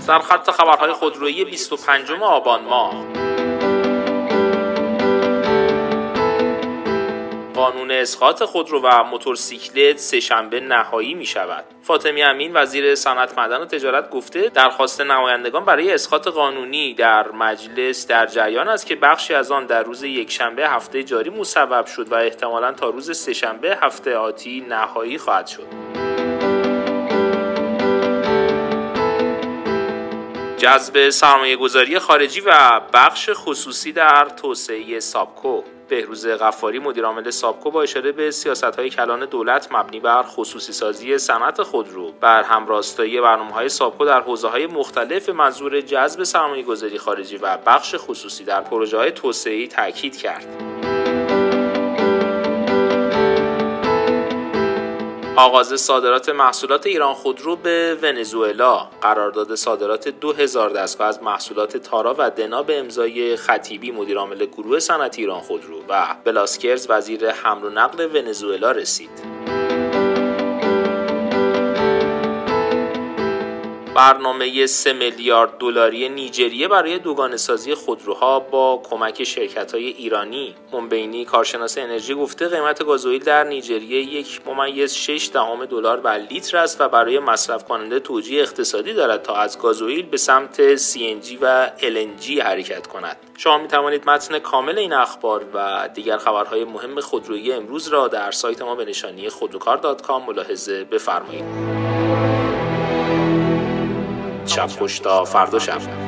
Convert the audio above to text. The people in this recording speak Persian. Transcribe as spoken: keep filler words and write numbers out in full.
در خط خبرهای خودرویی بیست و پنجم آبان ماه، قانون اسقاط خودرو و موتورسیکلت سه‌شنبه نهایی می شود. فاطمی امین وزیر صنعت، معدن و تجارت گفته درخواست نمایندگان برای اسقاط قانونی در مجلس در جریان است که بخشی از آن در روز یکشنبه هفته جاری مصوب شد و احتمالاً تا روز سه‌شنبه هفته آتی نهایی خواهد شد. جذب سرمایه‌گذاری خارجی و بخش خصوصی در توسعه سابکو. بهروز غفاری مدیرعامل سابکو با اشاره به سیاست‌های کلان دولت مبنی بر خصوصی سازی صنعت خودرو بر همراستایی برنامه‌های سابکو در حوزه‌های مختلف منظور جذب سرمایه‌گذاری خارجی و بخش خصوصی در پروژه‌های توسعه‌ای تاکید کرد. آغاز صادرات محصولات ایران خودرو به ونزوئلا. قرارداد صادرات دو هزار دستگاه از محصولات تارا و دنا به امضای خطیبی مدیرعامل گروه صنعتی ایران خودرو و بلاسکرز وزیر حمل و نقل ونزوئلا رسید. برنامه سه میلیارد دلاری نیجریه برای دوگانه‌سازی خودروها با کمک شرکت‌های ایرانی. منبینی کارشناس انرژی گفته قیمت گازوئیل در نیجریه یک ممیز شش دهم دلار بر لیتر است و برای مصرف کننده توجیه اقتصادی دارد تا از گازوئیل به سمت سی ان جی و ال ان جی حرکت کند. شما می توانید متن کامل این اخبار و دیگر خبرهای مهم خودرویی امروز را در سایت ما به نشانی خودروکار دات کام ملاحظه بفرمایید. شب خوش تا فردا شب.